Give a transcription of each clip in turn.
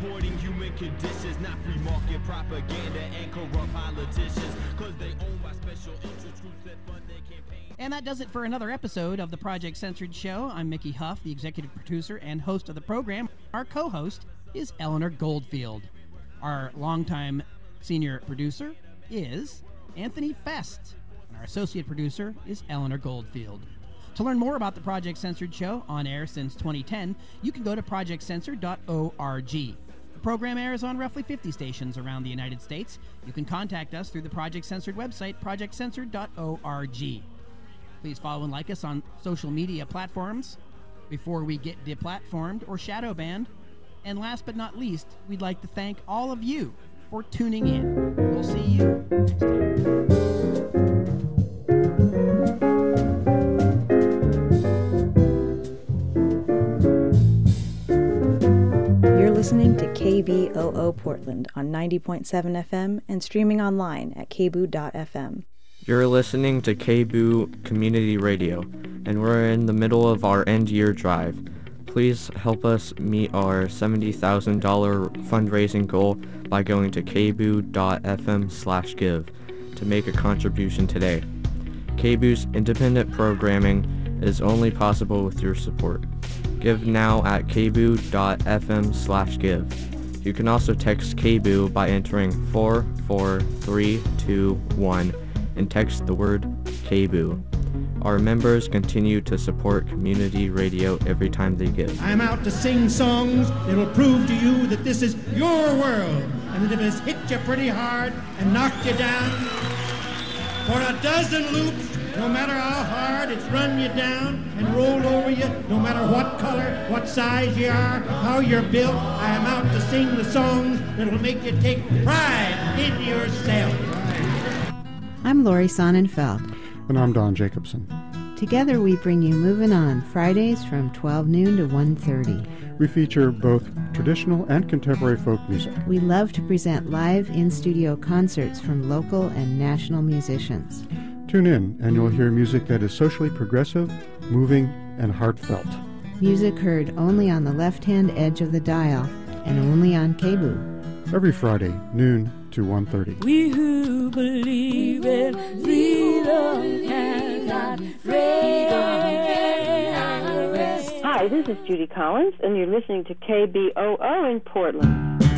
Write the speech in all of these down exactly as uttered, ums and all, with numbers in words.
exploiting human conditions, not free market propaganda and corrupt politicians, cause they own by special interest groups that fund their campaign. And that does it for another episode of the Project Censored Show. I'm Mickey Huff, the executive producer and host of the program. Our co-host is Eleanor Goldfield. Our longtime senior producer is Anthony Fest. And our associate producer is Eleanor Goldfield. To learn more about the Project Censored Show, on air since twenty ten, you can go to project censored dot org. The program airs on roughly fifty stations around the United States. You can contact us through the Project Censored website, project censored dot org. Please follow and like us on social media platforms before we get deplatformed or shadow banned. And last but not least, we'd like to thank all of you for tuning in. We'll see you next time. Listening to K B O O Portland on ninety point seven F M and streaming online at k b o o dot f m. You're listening to K B O O Community Radio, and we're in the middle of our end-year drive. Please help us meet our seventy thousand dollars fundraising goal by going to k b o o dot f m slash give to make a contribution today. K B O O's independent programming is only possible with your support. Give now at k b o o dot f m slash give. You can also text K B O O by entering four four three two one and text the word K B O O. Our members continue to support community radio every time they give. I'm out to sing songs that'll prove to you that this is your world, and that if it's hit you pretty hard and knocked you down, for a dozen loops, no matter how hard it's run you down and rolled over you, no matter what color, what size you are, how you're built, I am out to sing the songs that'll make you take pride in yourself. I'm Lori Sonnenfeld. And I'm Don Jacobson. Together we bring you Moving On, Fridays from twelve noon to one thirty. We feature both traditional and contemporary folk music. We love to present live in-studio concerts from local and national musicians. Tune in and you'll hear music that is socially progressive, moving, and heartfelt. Music heard only on the left-hand edge of the dial and only on K B O O. Every Friday, noon to one thirty. We who believe in freedom cannot rest. Hi, this is Judy Collins, and you're listening to K B O O in Portland.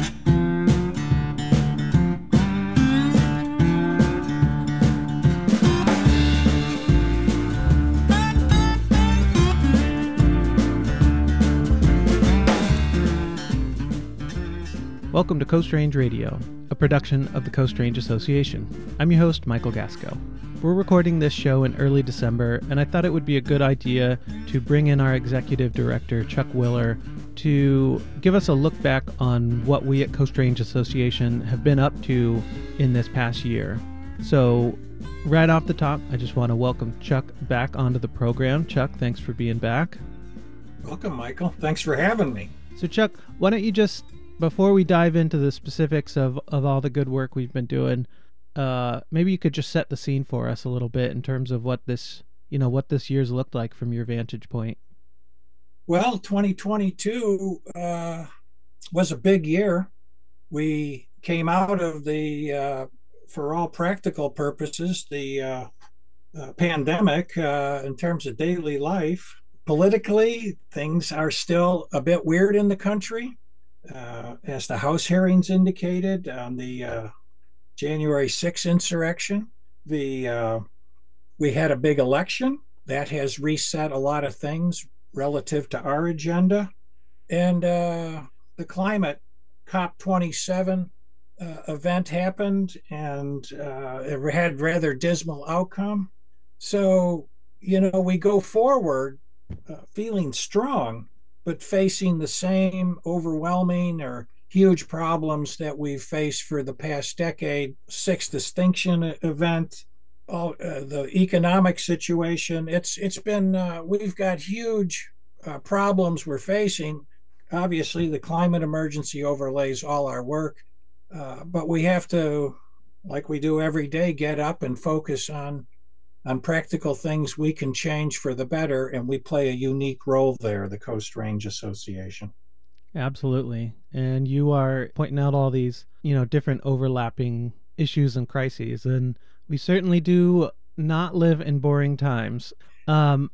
Welcome to Coast Range Radio, a production of the Coast Range Association. I'm your host, Michael Gasco. We're recording this show in early December, and I thought it would be a good idea to bring in our executive director, Chuck Willer, to give us a look back on what we at Coast Range Association have been up to in this past year. So, right off the top, I just want to welcome Chuck back onto the program. Chuck, thanks for being back. Welcome, Michael. Thanks for having me. So, Chuck, why don't you just, before we dive into the specifics of, of all the good work we've been doing, uh, maybe you could just set the scene for us a little bit in terms of what this, you know, what this year's looked like from your vantage point. Well, twenty twenty-two uh, was a big year. We came out of the, uh, for all practical purposes, the uh, uh, pandemic uh, in terms of daily life. Politically, things are still a bit weird in the country. Uh, as the House hearings indicated on the uh, January sixth insurrection, the uh, we had a big election that has reset a lot of things relative to our agenda, and uh, the climate COP twenty-seven uh, event happened, and uh, it had rather dismal outcome. So, you know, we go forward uh, feeling strong, but facing the same overwhelming or huge problems that we've faced for the past decade. Sixth Extinction event, all, uh, the economic situation. It's it's been, uh, we've got huge uh, problems we're facing. Obviously, the climate emergency overlays all our work, uh, but we have to, like we do every day, get up and focus on on practical things we can change for the better, and we play a unique role there, the Coast Range Association. Absolutely. And you are pointing out all these, you know, different overlapping issues and crises. And we certainly do not live in boring times. Um,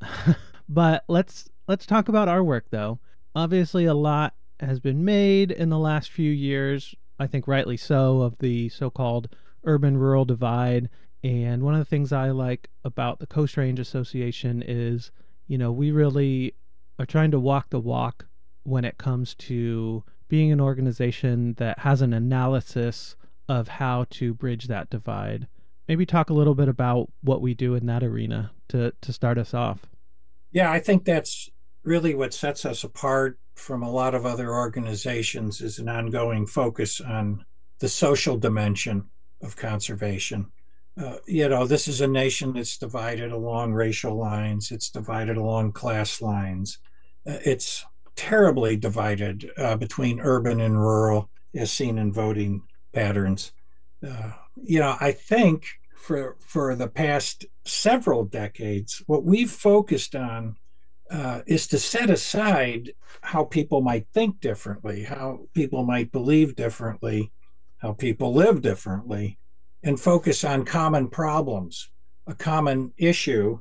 but let's let's talk about our work, though. Obviously, a lot has been made in the last few years, I think rightly so, of the so-called urban-rural divide. And one of the things I like about the Coast Range Association is, you know, we really are trying to walk the walk when it comes to being an organization that has an analysis of how to bridge that divide. Maybe talk a little bit about what we do in that arena to, to start us off. Yeah, I think that's really what sets us apart from a lot of other organizations is an ongoing focus on the social dimension of conservation. Uh, you know, this is a nation that's divided along racial lines. It's divided along class lines. Uh, it's terribly divided uh, between urban and rural, as seen in voting patterns. Uh, you know, I think for for the past several decades, what we've focused on uh, is to set aside how people might think differently, how people might believe differently, how people live differently, and focus on common problems, a common issue.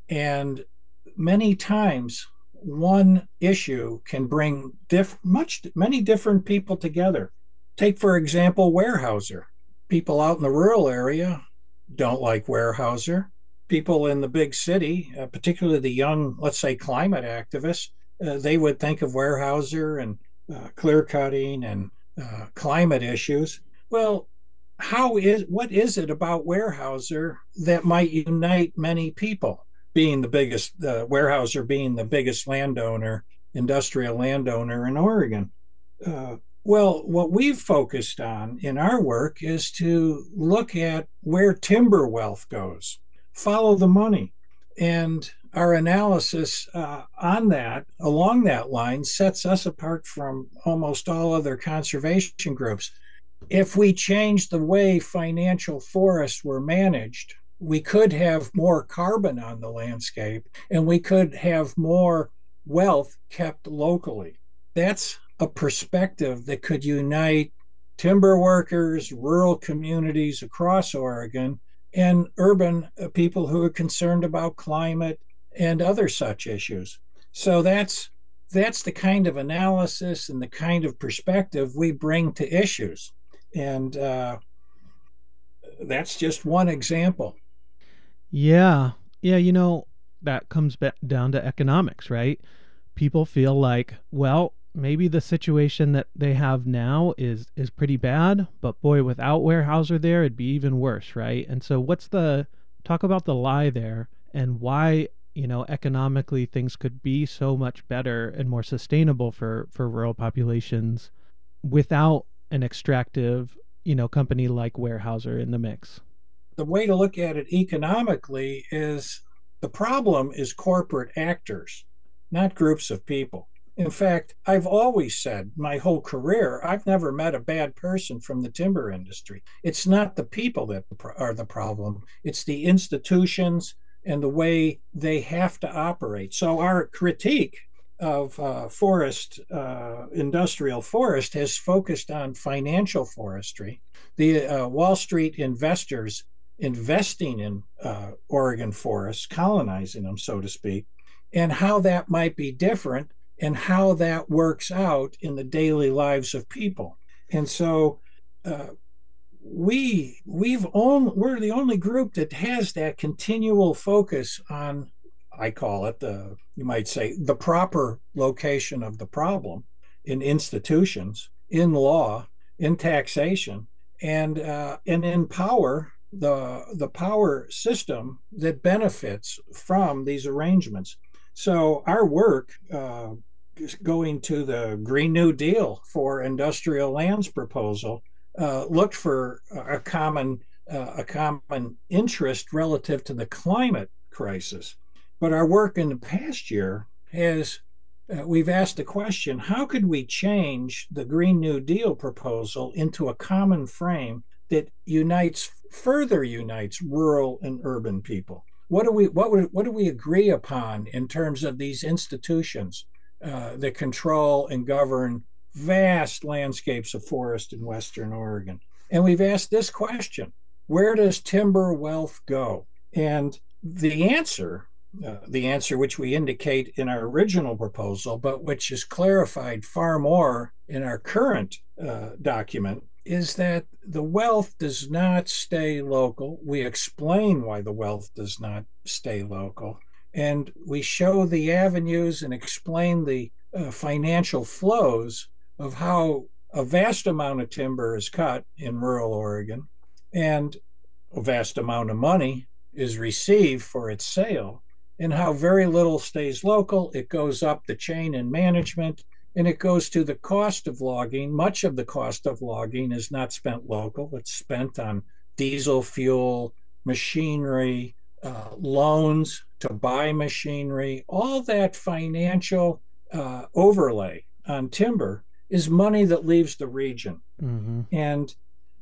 And many times, one issue can bring diff- much many different people together. Take, for example, Weyerhaeuser. People out in the rural area don't like Weyerhaeuser. People in the big city, uh, particularly the young, let's say, climate activists, uh, they would think of Weyerhaeuser and uh, clear cutting and uh, climate issues. Well, how is what is it about Weyerhaeuser that might unite many people? Being the biggest, uh, Weyerhaeuser being the biggest landowner, industrial landowner in Oregon. Uh, well, what we've focused on in our work is to look at where timber wealth goes, follow the money. And our analysis uh, on that, along that line, sets us apart from almost all other conservation groups. If we change the way financial forests were managed, we could have more carbon on the landscape and we could have more wealth kept locally. That's a perspective that could unite timber workers, rural communities across Oregon, and urban people who are concerned about climate and other such issues. So that's that's the kind of analysis and the kind of perspective we bring to issues. And uh, that's just one example. Yeah. Yeah, you know, that comes back down to economics, right? People feel like, well, maybe the situation that they have now is is pretty bad, but boy, without Weyerhaeuser there, it'd be even worse, right? And so what's the, talk about the lie there and why, you know, economically things could be so much better and more sustainable for, for rural populations without an extractive, you know, company like Weyerhaeuser in the mix. The way to look at it economically is the problem is corporate actors, not groups of people. In fact, I've always said my whole career, I've never met a bad person from the timber industry. It's not the people that are the problem. It's the institutions and the way they have to operate. So our critique of uh, forest, uh, industrial forest, has focused on financial forestry. The uh, Wall Street investors investing in uh, Oregon forests, colonizing them, so to speak, and how that might be different and how that works out in the daily lives of people. And so uh, we, we've own, we're the only group that has that continual focus on, I call it the, you might say, the proper location of the problem in institutions, in law, in taxation, and uh, and in power, the the power system that benefits from these arrangements. So our work, uh, going to the Green New Deal for industrial lands proposal, uh, looked for a common uh, a common interest relative to the climate crisis. But our work in the past year has, uh, we've asked the question, how could we change the Green New Deal proposal into a common frame that unites, further unites rural and urban people? What do we, what would, what do we agree upon in terms of these institutions uh, that control and govern vast landscapes of forest in Western Oregon. And we've asked this question: where does timber wealth go? And the answer, uh, the answer which we indicate in our original proposal, but which is clarified far more in our current uh, document, is that the wealth does not stay local. We explain why the wealth does not stay local. And we show the avenues and explain the uh, financial flows of how a vast amount of timber is cut in rural Oregon and a vast amount of money is received for its sale, and how very little stays local. It goes up the chain in management, and it goes to the cost of logging. Much of the cost of logging is not spent local. It's spent on diesel fuel, machinery, uh, loans to buy machinery. All that financial uh, overlay on timber is money that leaves the region. Mm-hmm. And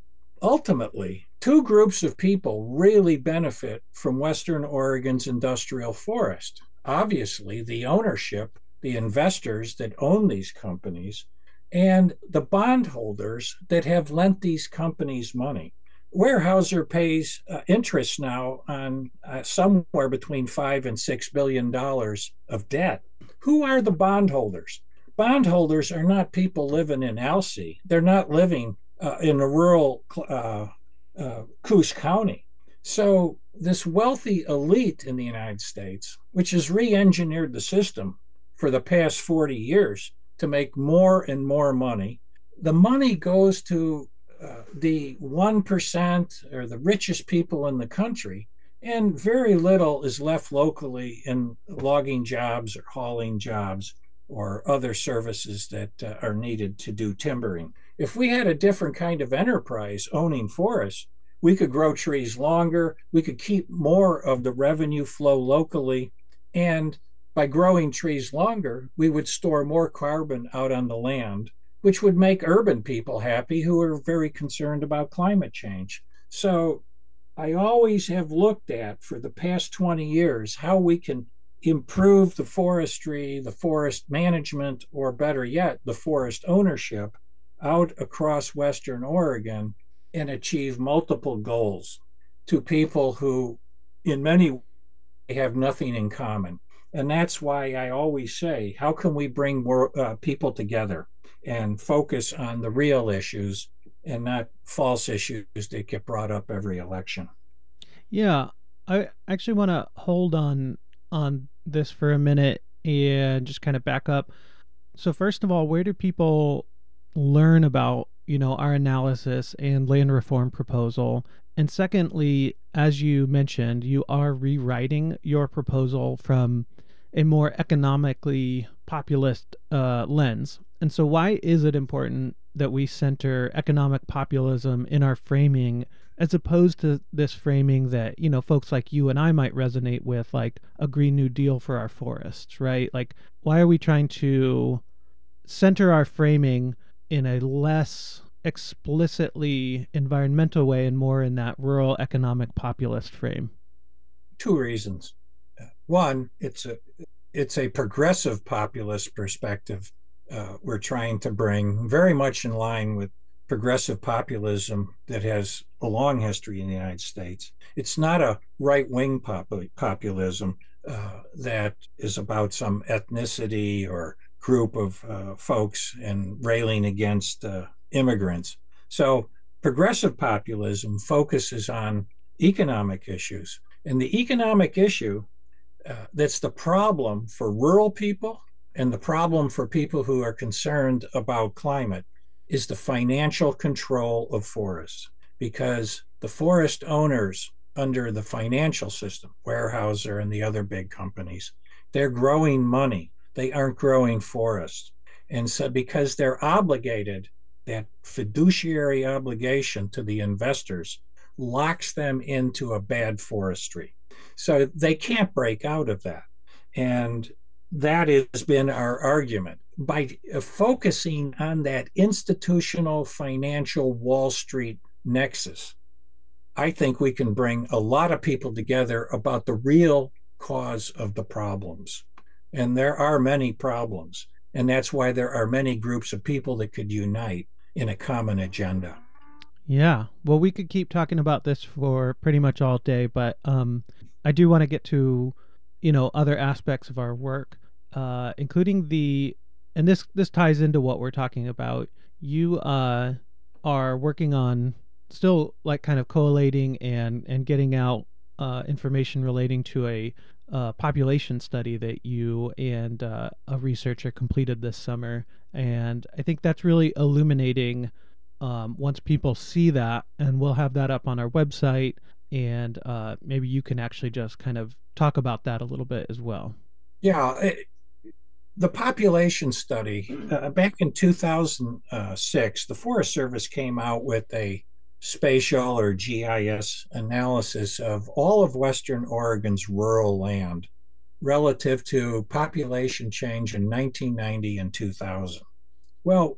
ultimately, two groups of people really benefit from Western Oregon's industrial forest. Obviously, the ownership, the investors that own these companies, and the bondholders that have lent these companies money. Weyerhaeuser pays uh, interest now on uh, somewhere between five and six billion dollars of debt. Who are the bondholders? Bondholders are not people living in Alsea. They're not living uh, in a rural uh, uh, Coos County. So this wealthy elite in the United States, which has re-engineered the system for the past forty years to make more and more money, the money goes to uh, the one percent or the richest people in the country, and very little is left locally in logging jobs or hauling jobs or other services that uh, are needed to do timbering. If we had a different kind of enterprise owning forests, we could grow trees longer, we could keep more of the revenue flow locally, and by growing trees longer, we would store more carbon out on the land, which would make urban people happy who are very concerned about climate change. So I always have looked at, for the past twenty years, how we can improve the forestry, the forest management, or better yet, the forest ownership out across Western Oregon and achieve multiple goals to people who, in many ways, have nothing in common. And that's why I always say, how can we bring more uh, people together and focus on the real issues and not false issues that get brought up every election? Yeah, I actually want to hold on on this for a minute and just kind of back up. So first of all, where do people learn about, you know, our analysis and land reform proposal? And secondly, as you mentioned, you are rewriting your proposal from a more economically populist uh, lens. And so why is it important that we center economic populism in our framing, as opposed to this framing that, you know, folks like you and I might resonate with, like a Green New Deal for our forests, right? Like, why are we trying to center our framing in a less explicitly environmental way and more in that rural economic populist frame? Two reasons. One, it's a it's a progressive populist perspective uh, we're trying to bring, very much in line with progressive populism that has a long history in the United States. It's not a right-wing pop- populism uh, that is about some ethnicity or group of uh, folks and railing against uh, immigrants. So progressive populism focuses on economic issues. And the economic issue uh, that's the problem for rural people and the problem for people who are concerned about climate is the financial control of forests, because the forest owners under the financial system, Weyerhaeuser and the other big companies, they're growing money. They aren't growing forests. And so because they're obligated, that fiduciary obligation to the investors locks them into a bad forestry. So they can't break out of that. And that has been our argument. By focusing on that institutional financial Wall Street nexus, I think we can bring a lot of people together about the real cause of the problems. And there are many problems. And that's why there are many groups of people that could unite in a common agenda. Yeah. Well, we could keep talking about this for pretty much all day, but um, I do want to get to, you know, other aspects of our work, uh, including the, and this, this ties into what we're talking about. You uh, are working on still like kind of collating and, and getting out uh, information relating to a uh, population study that you and uh, a researcher completed this summer. And I think that's really illuminating um, once people see that, and we'll have that up on our website, and uh, maybe you can actually just kind of talk about that a little bit as well. Yeah. It, the population study, uh, back in two thousand six, the Forest Service came out with a spatial or G I S analysis of all of Western Oregon's rural land relative to population change in nineteen ninety and two thousand. Well,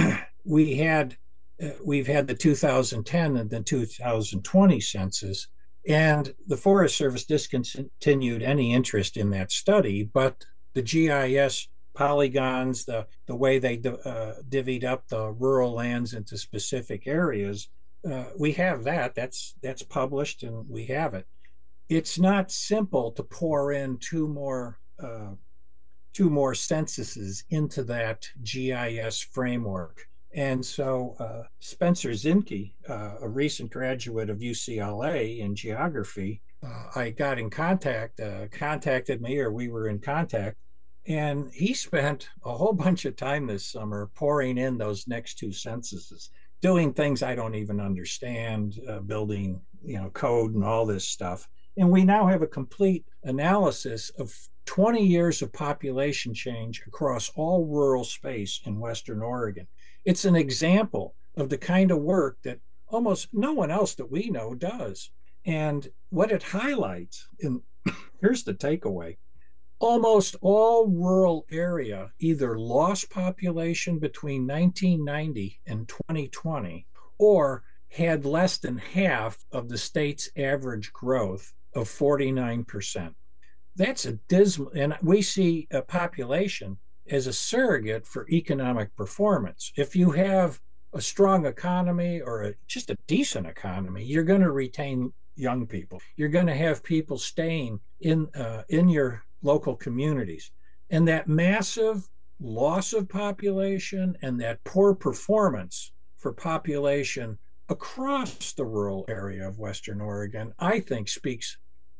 we had uh, we've had the two thousand ten and the two thousand twenty census, and the Forest Service discontinued any interest in that study, but the G I S polygons, the, the way they uh, divvied up the rural lands into specific areas, uh, we have that. That's that's published, and we have it. It's not simple to pour in two more uh, two more censuses into that G I S framework. And so uh, Spencer Zinke, uh, a recent graduate of U C L A in geography, uh, I got in contact, uh, contacted me, or we were in contact, and he spent a whole bunch of time this summer pouring in those next two censuses, doing things I don't even understand, uh, building, you know, code and all this stuff. And we now have a complete analysis of twenty years of population change across all rural space in Western Oregon. It's an example of the kind of work that almost no one else that we know does. And what it highlights, and here's the takeaway, almost all rural area either lost population between nineteen ninety and twenty twenty, or had less than half of the state's average growth of forty-nine percent. That's a dismal, and we see a population as a surrogate for economic performance. If you have a strong economy or a, just a decent economy, you're going to retain young people. You're going to have people staying in uh, in your local communities. And that massive loss of population and that poor performance for population across the rural area of Western Oregon, I think speaks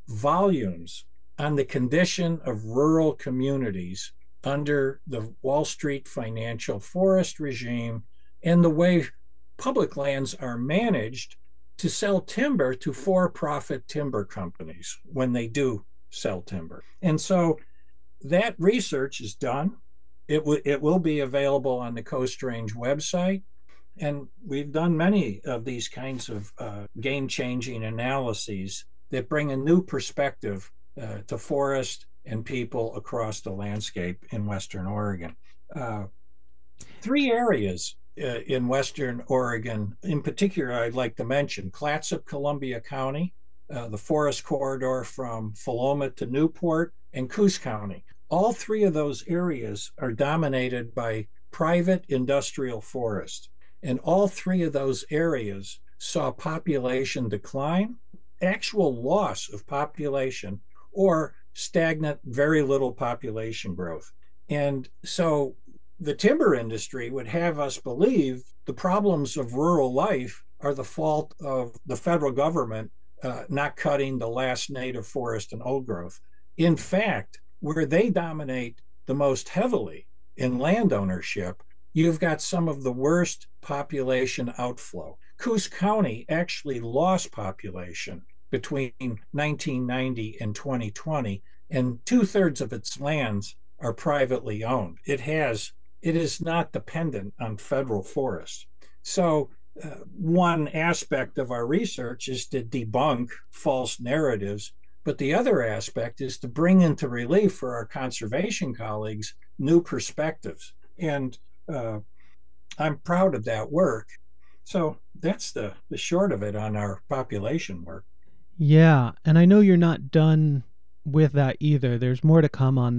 volumes on the condition of rural communities under the Wall Street financial forest regime and the way public lands are managed to sell timber to for-profit timber companies when they do sell timber. And so that research is done. It, w- it will be available on the Coast Range website. And we've done many of these kinds of uh, game-changing analyses that bring a new perspective uh, to forest and people across the landscape in Western Oregon. Uh, three areas uh, in Western Oregon, in particular, I'd like to mention Clatsop, Columbia County, uh, the forest corridor from Philomath to Newport, and Coos County. All three of those areas are dominated by private industrial forest. And all three of those areas saw population decline, actual loss of population, or stagnant, very little population growth. And so the timber industry would have us believe the problems of rural life are the fault of the federal government uh, not cutting the last native forest and old growth. In fact, where they dominate the most heavily in land ownership, you've got some of the worst population outflow. Coos County actually lost population between nineteen ninety and twenty twenty, and two-thirds of its lands are privately owned. It has, it is not dependent on federal forests. So uh, one aspect of our research is to debunk false narratives, but the other aspect is to bring into relief for our conservation colleagues new perspectives. And uh, I'm proud of that work. So that's the, the short of it on our population work. Yeah, and I know you're not done with that either. There's more to come on that.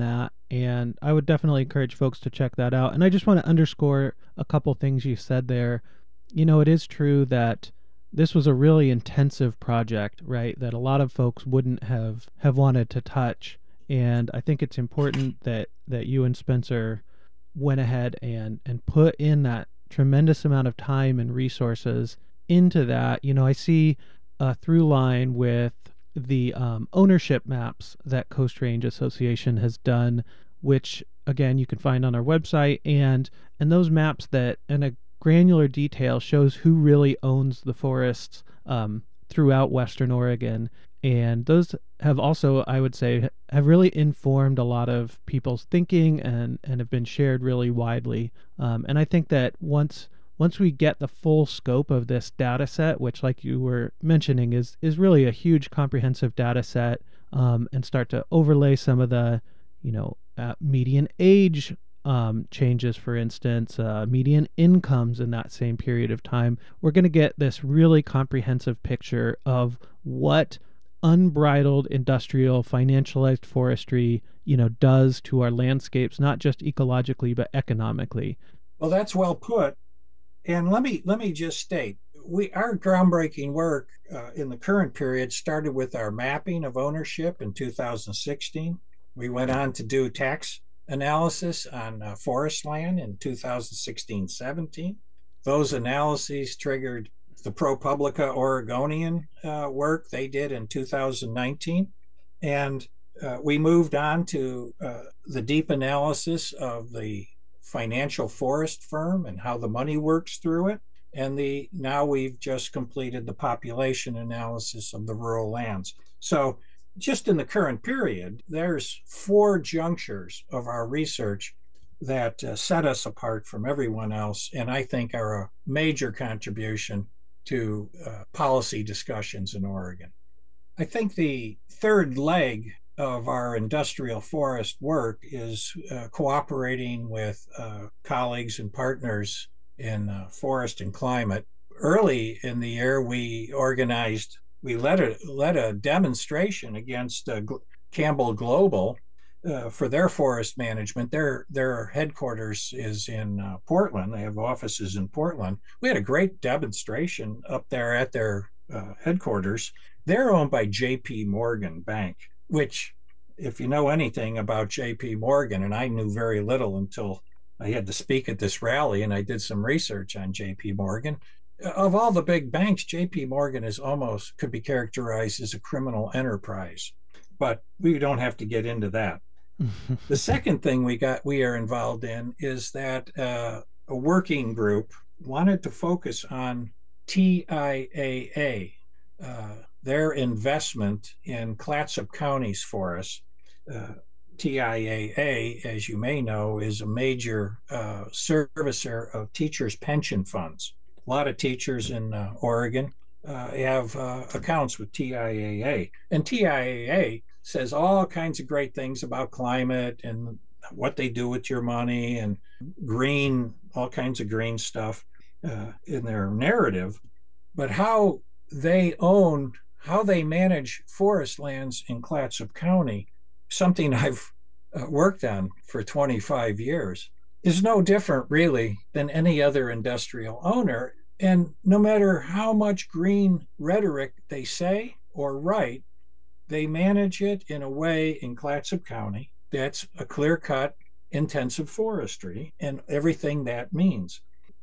And I would definitely encourage folks to check that out. And I just want to underscore a couple things you said there. You know, it is true that this was a really intensive project, right? That a lot of folks wouldn't have, have wanted to touch. And I think it's important that, that you and Spencer went ahead and, and put in that tremendous amount of time and resources into that. You know, I see a through line with the um, ownership maps that Coast Range Association has done, which again you can find on our website, and and those maps that in a granular detail shows who really owns the forests um, throughout Western Oregon. And those have also, I would say, have really informed a lot of people's thinking and and have been shared really widely. Um, and I think that once Once we get the full scope of this data set, which like you were mentioning is is really a huge comprehensive data set, um, and start to overlay some of the, you know, uh, median age um, changes, for instance, uh, median incomes in that same period of time, we're going to get this really comprehensive picture of what unbridled industrial financialized forestry, you know, does to our landscapes, not just ecologically, but economically. Well, that's well put. And let me let me just state, we our groundbreaking work uh, in the current period started with our mapping of ownership in two thousand sixteen. We went on to do tax analysis on uh, forest land in two thousand sixteen seventeen. Those analyses triggered the ProPublica Oregonian uh, work they did in two thousand nineteen. And uh, we moved on to uh, the deep analysis of the financial forest firm and how the money works through it. And the now we've just completed the population analysis of the rural lands. So just in the current period, there's four junctures of our research that uh, set us apart from everyone else, and I think are a major contribution to uh, policy discussions in Oregon. I think the third leg of our industrial forest work is uh, cooperating with uh, colleagues and partners in uh, forest and climate. Early in the year, we organized, we led a, led a demonstration against uh, G- Campbell Global uh, for their forest management. Their, their headquarters is in uh, Portland. They have offices in Portland. We had a great demonstration up there at their uh, headquarters. They're owned by J P Morgan Bank, which, if you know anything about J P Morgan, and I knew very little until I had to speak at this rally and I did some research on J P Morgan. Of all the big banks, J P Morgan is almost, could be characterized as a criminal enterprise, but we don't have to get into that. The second thing we got, we are involved in is that uh, a working group wanted to focus on T I A A, uh, their investment in Clatsop County's forests. Uh, T I A A, as you may know, is a major uh, servicer of teachers' pension funds. A lot of teachers in uh, Oregon uh, have uh, accounts with T I A A. And T I A A says all kinds of great things about climate and what they do with your money and green, all kinds of green stuff uh, in their narrative. But how they own, how they manage forest lands in Clatsop County, something I've uh, worked on for twenty-five years, is no different really than any other industrial owner. And no matter how much green rhetoric they say or write, they manage it in a way in Clatsop County that's a clear-cut intensive forestry and everything that means.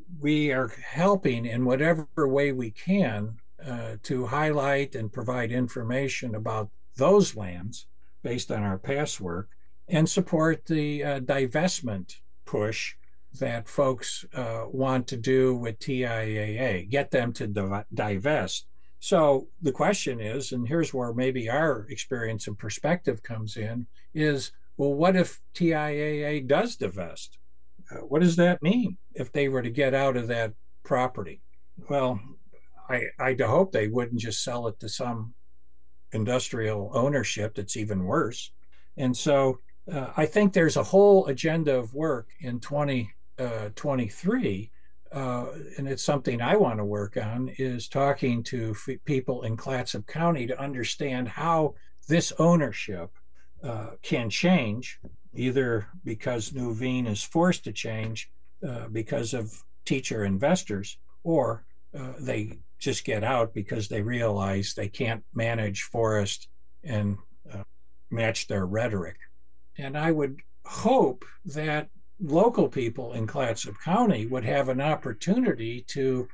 We are helping in whatever way we can uh, to highlight and provide information about those lands based on our past work and support the uh, divestment push that folks uh, want to do with T I A A, get them to div- divest. So the question is, and here's where maybe our experience and perspective comes in, is, well, what if T I A A does divest? Uh, what does that mean if they were to get out of that property? Well, I, I hope they wouldn't just sell it to some industrial ownership that's even worse. And so uh, I think there's a whole agenda of work in twenty twenty-three, uh, and it's something I want to work on, is talking to f- people in Clatsop County to understand how this ownership uh, can change either because Nuveen is forced to change uh, because of teacher investors, or uh, they just get out because they realize they can't manage forest and uh, match their rhetoric. And I would hope that local people in Clatsop County would have an opportunity to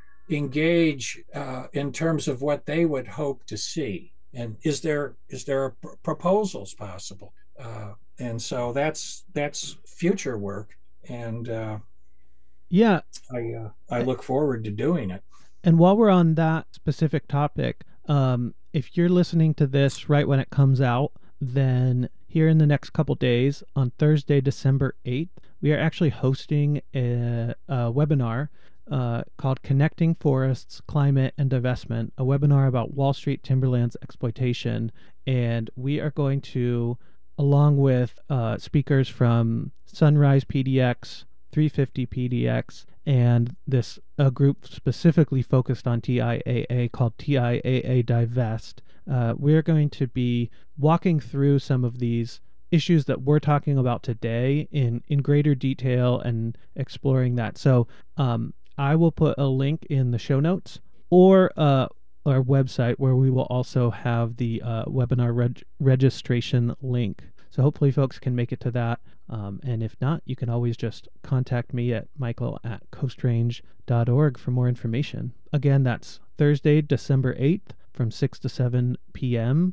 engage uh, in terms of what they would hope to see. And is there is there pr- proposals possible? Uh, and so that's that's future work. And uh, yeah, I uh, I look forward to doing it. And while we're on that specific topic, um, if you're listening to this right when it comes out, then here in the next couple days, on Thursday, December eighth, we are actually hosting a, a webinar uh, called Connecting Forests, Climate, and Divestment, a webinar about Wall Street timberlands exploitation. And we are going to, along with uh, speakers from Sunrise P D X, three fifty P D X, and this a group specifically focused on T I A A called T I A A Divest. Uh, we're going to be walking through some of these issues that we're talking about today in, in greater detail and exploring that. So um, I will put a link in the show notes or uh, our website where we will also have the uh, webinar reg- registration link. So hopefully folks can make it to that. Um, and if not, you can always just contact me at michael at coastrange dot org for more information. Again, that's Thursday, December eighth from six to seven p.m.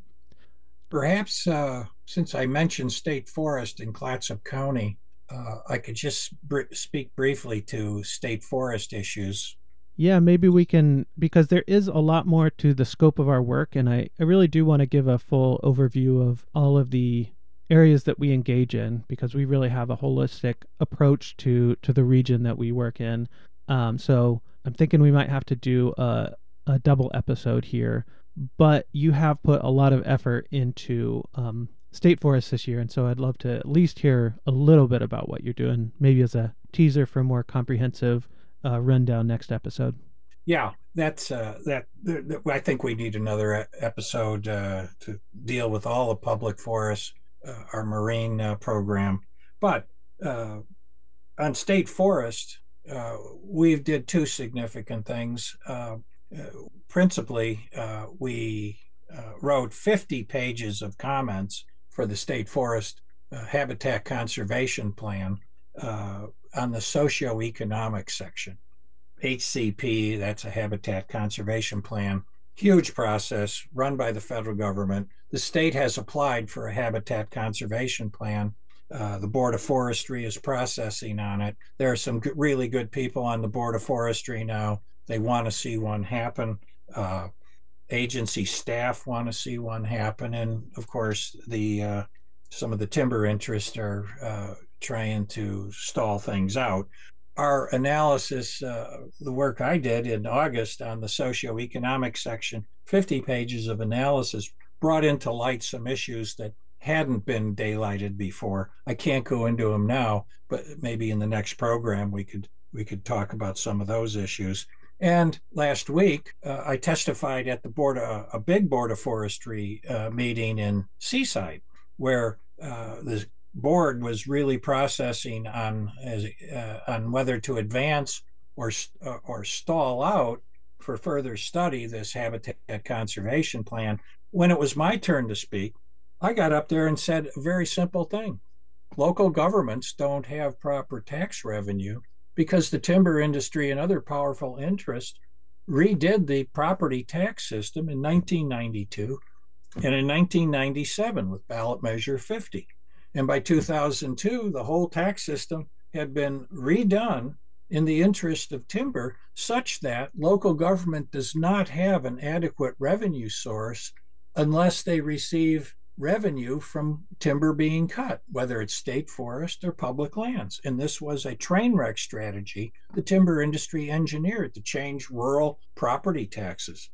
Perhaps uh, since I mentioned state forest in Clatsop County, uh, I could just br- speak briefly to state forest issues. Yeah, maybe we can, because there is a lot more to the scope of our work, and I, I really do want to give a full overview of all of the areas that we engage in, because we really have a holistic approach to, to the region that we work in. Um, so I'm thinking we might have to do a, a double episode here, but you have put a lot of effort into um, state forests this year, and so I'd love to at least hear a little bit about what you're doing, maybe as a teaser for a more comprehensive uh, rundown next episode. Yeah, that's uh, that. Th- th- I think we need another e- episode uh, to deal with all the public forests, uh, our marine uh, program. But uh, on state forest, uh, we did two significant things. Uh, uh, principally, uh, we uh, wrote fifty pages of comments for the state forest uh, habitat conservation plan uh, on the socioeconomic section. H C P, that's a habitat conservation plan, huge process run by the federal government. The state has applied for a habitat conservation plan. Uh, the Board of Forestry is processing on it. There are some good, really good people on the Board of Forestry now. They want to see one happen. Uh, agency staff want to see one happen. And of course, the uh, some of the timber interests are uh, trying to stall things out. Our analysis, uh, the work I did in August on the socioeconomic section, fifty pages of analysis, brought into light some issues that hadn't been daylighted before. I can't go into them now, but maybe in the next program we could we could talk about some of those issues. And last week, uh, I testified at the board, uh, a big Board of Forestry uh, meeting in Seaside, where uh, the board was really processing on as uh, on whether to advance or uh, or stall out for further study this habitat conservation plan. When it was my turn to speak, I got up there and said a very simple thing: local governments don't have proper tax revenue because the timber industry and other powerful interests redid the property tax system in nineteen ninety-two and in nineteen ninety-seven with ballot measure fifty. And by two thousand two, the whole tax system had been redone in the interest of timber, such that local government does not have an adequate revenue source unless they receive revenue from timber being cut, whether it's state forest or public lands. And this was a train wreck strategy the timber industry engineered to change rural property taxes.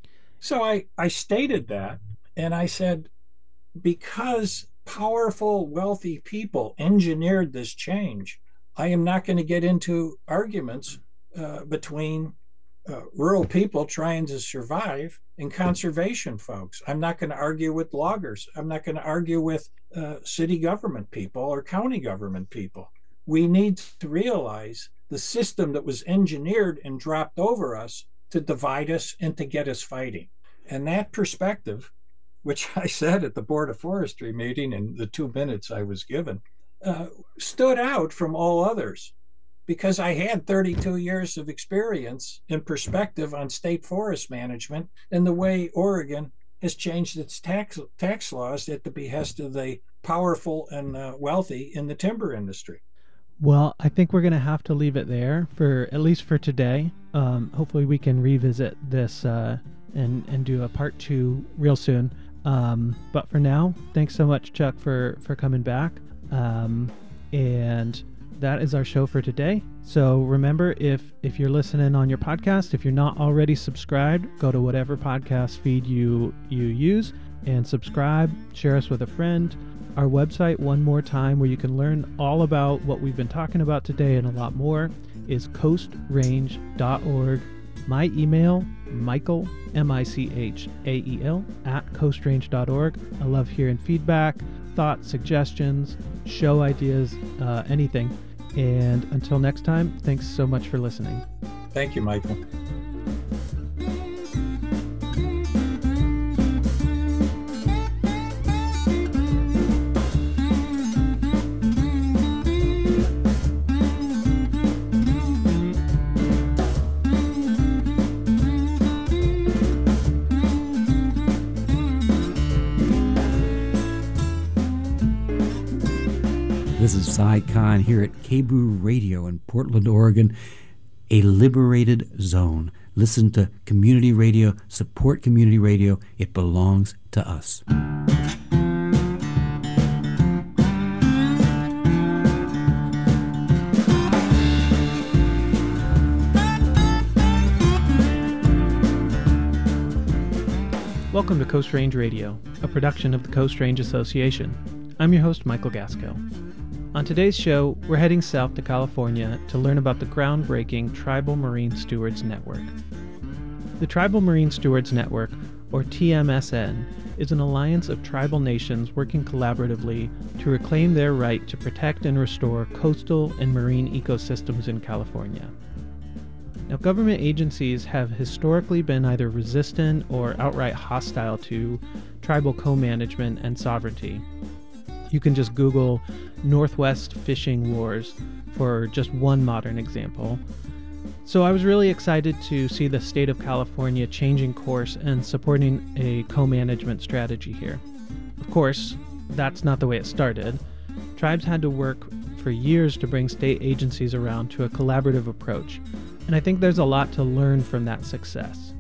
So I, I stated that, and I said, because powerful, wealthy people engineered this change, I am not going to get into arguments uh, between uh, rural people trying to survive and conservation folks. I'm not going to argue with loggers. I'm not going to argue with uh, city government people or county government people. We need to realize the system that was engineered and dropped over us to divide us and to get us fighting. And that perspective, which I said at the Board of Forestry meeting in the two minutes I was given, uh, stood out from all others because I had thirty-two years of experience in perspective on state forest management and the way Oregon has changed its tax tax laws at the behest of the powerful and uh, wealthy in the timber industry. Well, I think we're going to have to leave it there for at least for today. Um, hopefully we can revisit this uh, and, and do a part two real soon. Um, but for now, thanks so much, Chuck, for, for coming back. Um, and that is our show for today. So remember, if, if you're listening on your podcast, if you're not already subscribed, go to whatever podcast feed you, you use and subscribe, share us with a friend. Our website, one more time, where you can learn all about what we've been talking about today and a lot more, is coast range dot org. My email, Michael, M I C H A E L, at coast range dot org. I love hearing feedback, thoughts, suggestions, show ideas, uh, anything. And until next time, thanks so much for listening. Thank you, Michael. This is Cy Khan here at K B O O Radio in Portland, Oregon, a liberated zone. Listen to community radio, support community radio. It belongs to us. Welcome to Coast Range Radio, a production of the Coast Range Association. I'm your host, Michael Gasco. On today's show, we're heading south to California to learn about the groundbreaking Tribal Marine Stewards Network. The Tribal Marine Stewards Network, or T M S N, is an alliance of tribal nations working collaboratively to reclaim their right to protect and restore coastal and marine ecosystems in California. Now, government agencies have historically been either resistant or outright hostile to tribal co-management and sovereignty. You can just Google Northwest Fishing Wars for just one modern example. So I was really excited to see the state of California changing course and supporting a co-management strategy here. Of course, that's not the way it started. Tribes had to work for years to bring state agencies around to a collaborative approach, and I think there's a lot to learn from that success.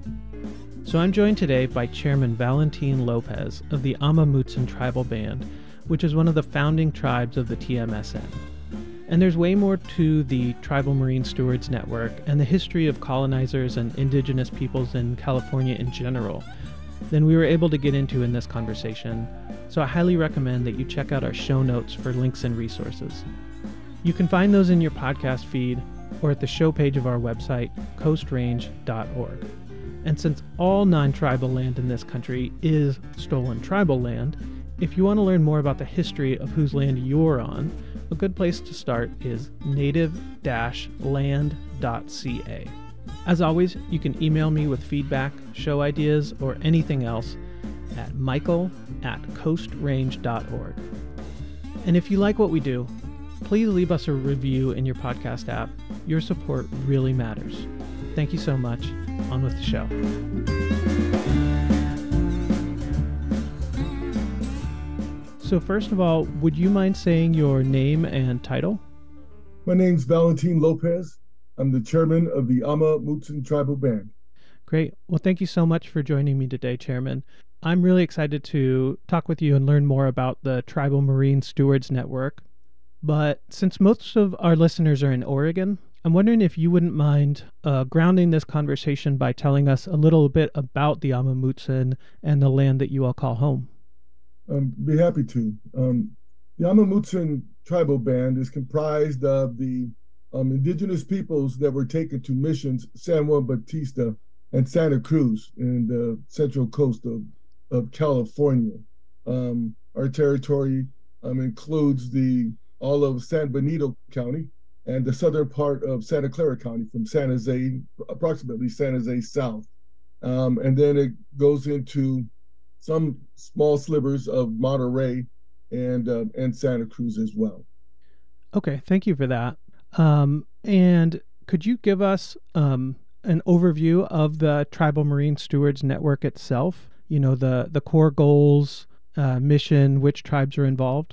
So I'm joined today by Chairman Valentin Lopez of the Ama Mutsun Tribal Band, which is one of the founding tribes of the T M S N. And there's way more to the Tribal Marine Stewards Network and the history of colonizers and indigenous peoples in California in general than we were able to get into in this conversation, so I highly recommend that you check out our show notes for links and resources. You can find those in your podcast feed or at the show page of our website, coast range dot org. And since all non-tribal land in this country is stolen tribal land, if you want to learn more about the history of whose land you're on, a good place to start is native dash land dot c a. As always, you can email me with feedback, show ideas, or anything else at michael at coast range dot org. And if you like what we do, please leave us a review in your podcast app. Your support really matters. Thank you so much. On with the show. So first of all, would you mind saying your name and title? My name's Valentin Lopez. I'm the chairman of the Ama Mutsun Tribal Band. Great. Well, thank you so much for joining me today, Chairman. I'm really excited to talk with you and learn more about the Tribal Marine Stewards Network. But since most of our listeners are in Oregon, I'm wondering if you wouldn't mind uh, grounding this conversation by telling us a little bit about the Ama Mutsun and the land that you all call home. Um, be happy to. Um, the Ama Mutsun Tribal Band is comprised of the um, indigenous peoples that were taken to missions San Juan Bautista and Santa Cruz in the central coast of, of California. Um, our territory um, includes the all of San Benito County and the southern part of Santa Clara County from San Jose, approximately San Jose south. Um, and then it goes into some small slivers of Monterey and uh, and Santa Cruz as well. Okay, thank you for that. Um, and could you give us um, an overview of the Tribal Marine Stewards Network itself? You know, the, the core goals, uh, mission, which tribes are involved?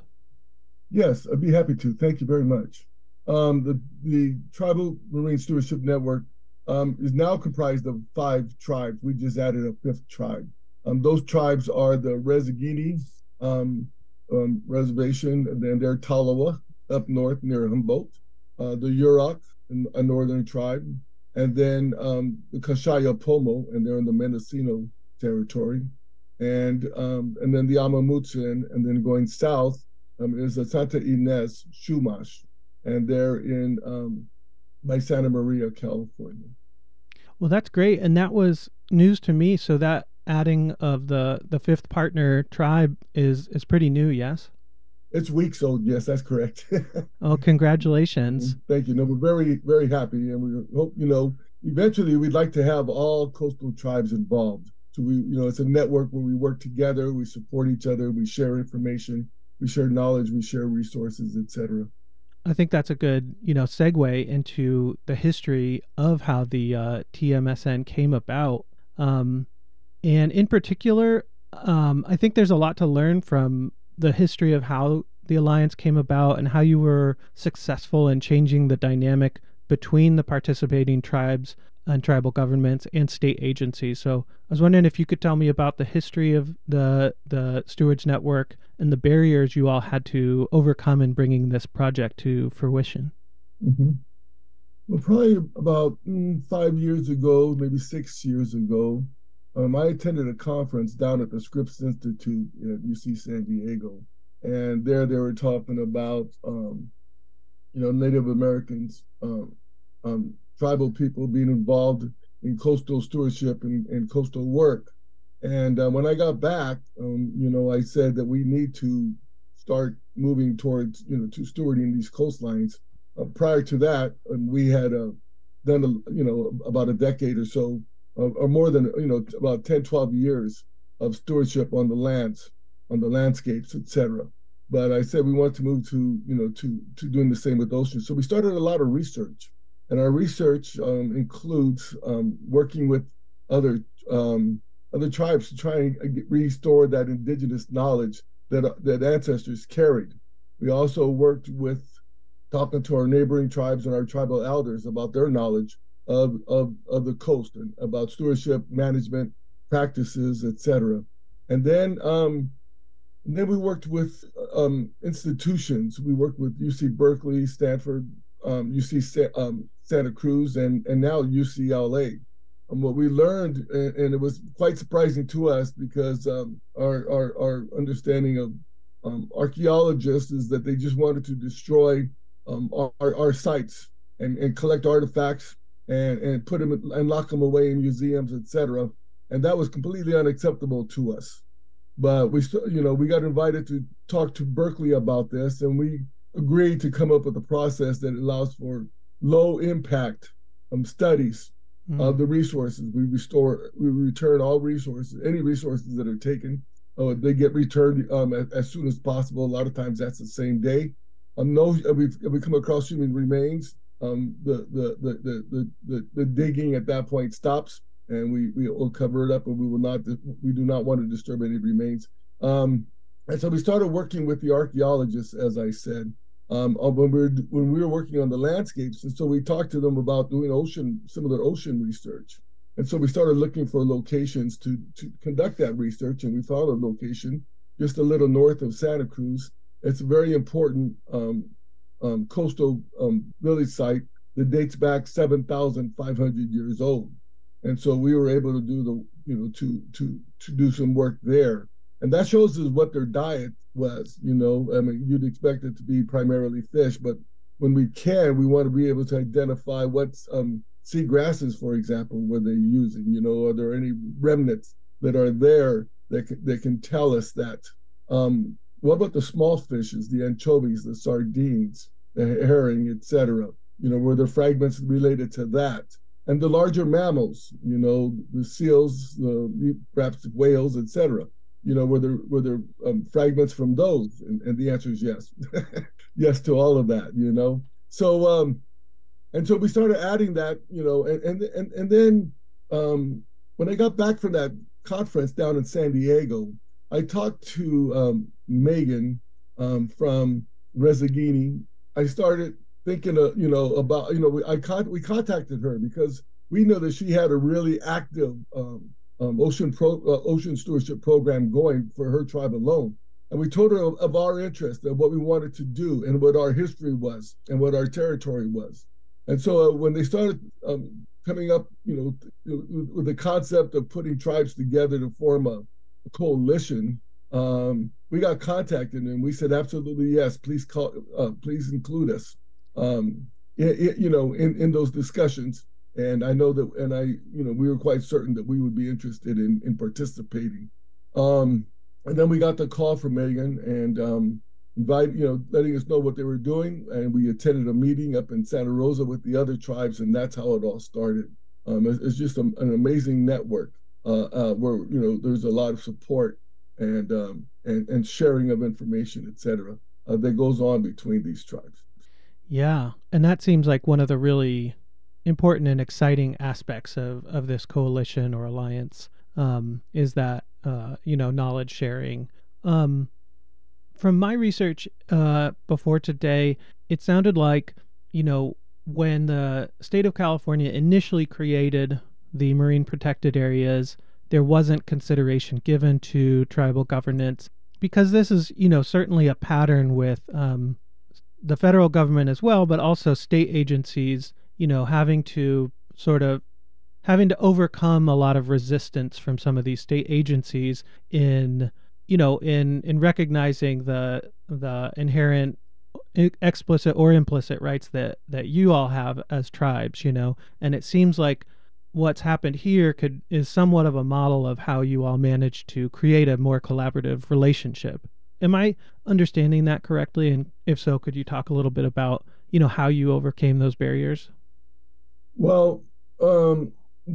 Yes, I'd be happy to. Thank you very much. Um, the, the Tribal Marine Stewardship Network um, is now comprised of five tribes. We just added a fifth tribe. Um, those tribes are the Rezagini um, um, Reservation, and then they're Talawa up north near Humboldt, uh, the Yurok, a northern tribe, and then um, the Kashaya Pomo, and they're in the Mendocino territory, and um, and then the Amamutsin, and then going south um, is the Santa Ynez Chumash, and they're in um, by Santa Maria, California. Well, that's great, and that was news to me. So that adding of the the fifth partner tribe is is pretty new, yes? It's weeks old, yes, that's correct. Oh, congratulations. Thank you. No, we're very, very happy, and we hope, you know, eventually we'd like to have all coastal tribes involved. So we, you know, it's a network where we work together, we support each other, we share information, we share knowledge, we share resources, et cetera. I think that's a good, you know, segue into the history of how the uh, T M S N came about. Um, and in particular, um, I think there's a lot to learn from the history of how the alliance came about and how you were successful in changing the dynamic between the participating tribes and tribal governments and state agencies. So I was wondering if you could tell me about the history of the the Stewards Network and the barriers you all had to overcome in bringing this project to fruition. Mm-hmm. Well, probably about mm, five years ago, maybe six years ago, um, I attended a conference down at the Scripps Institute at U C San Diego. And there they were talking about, um, you know, Native Americans, um, um, tribal people being involved in coastal stewardship and, and coastal work. And uh, when I got back, um, you know, I said that we need to start moving towards, you know, to stewarding these coastlines. Uh, prior to that, um, we had uh, done, a, you know, about a decade or so, uh, or more than, you know, about ten, twelve years of stewardship on the lands, on the landscapes, et cetera. But I said we want to move to, you know, to, to doing the same with oceans. So we started a lot of research. And our research um, includes um, working with other um, other tribes to try and get, restore that indigenous knowledge that that ancestors carried. We also worked with talking to our neighboring tribes and our tribal elders about their knowledge of of, of the coast and about stewardship, management practices, et cetera. And then um, and then we worked with um, institutions. We worked with U C Berkeley, Stanford, um, U C Sa- um, Santa Cruz, and, and now U C L A. And what we learned, and, and it was quite surprising to us because um, our, our, our understanding of um, archaeologists is that they just wanted to destroy um, our, our sites and, and collect artifacts and, and put them and lock them away in museums, et cetera. And that was completely unacceptable to us. But we, you know, we got invited to talk to Berkeley about this, and we agreed to come up with a process that allows for low impact um, studies mm. of the resources. We restore, we return all resources, any resources that are taken, uh, they get returned um, as, as soon as possible. A lot of times that's the same day. Um, no, if we, if we come across human remains, um, the, the, the, the, the, the, the digging at that point stops, and we, we will cover it up, and we will not, we do not want to disturb any remains. Um, and so we started working with the archaeologists, as I said, Um, when we were when we were working on the landscapes, and so we talked to them about doing ocean, similar ocean research, and so we started looking for locations to to conduct that research, and we found a location just a little north of Santa Cruz. It's a very important um, um, coastal um, village site that dates back seven thousand five hundred years old, and so we were able to do the you know to to to do some work there, and that shows us what their diet was. You know, I mean, you'd expect it to be primarily fish, but when we can, we want to be able to identify what's um, seagrasses, for example, were they using? You know, are there any remnants that are there that can, that can tell us that? Um, what about the small fishes, the anchovies, the sardines, the herring, et cetera? You know, were there fragments related to that? And the larger mammals, you know, the seals, the perhaps whales, et cetera. You know, were there were there um, fragments from those? And, and the answer is yes, yes to all of that. You know, so um, and so we started adding that. You know, and and and and then um, when I got back from that conference down in San Diego, I talked to um, Megan um, from Rezzegini. I started thinking, of, you know, about, you know, we, I con- we contacted her because we know that she had a really active um, um, ocean pro uh, ocean stewardship program going for her tribe alone, and we told her of, of our interest and what we wanted to do and what our history was and what our territory was. And so uh, when they started um, coming up, you know, with the concept of putting tribes together to form a, a coalition, um, we got contacted and we said absolutely yes, please call, uh, please include us. Um, it, it, you know, in, in those discussions. And I know that, and I, you know, we were quite certain that we would be interested in, in participating. Um, and then we got the call from Megan and um, invite, you know, letting us know what they were doing. And we attended a meeting up in Santa Rosa with the other tribes, and that's how it all started. Um, it's, it's just a, an amazing network uh, uh, where, you know, there's a lot of support and um, and, and sharing of information, et cetera, uh, that goes on between these tribes. Yeah, and that seems like one of the really important and exciting aspects of, of this coalition or alliance um, is that, uh, you know, knowledge sharing. Um, from my research uh, before today, it sounded like, you know, when the state of California initially created the marine protected areas, there wasn't consideration given to tribal governance, because this is, you know, certainly a pattern with um, the federal government as well, but also state agencies, you know, having to sort of having to overcome a lot of resistance from some of these state agencies in, you know, in in recognizing the the inherent explicit or implicit rights that that you all have as tribes, you know. And it seems like what's happened here could is somewhat of a model of how you all managed to create a more collaborative relationship. Am I understanding that correctly? And if so, could you talk a little bit about, you know, how you overcame those barriers? Well, um,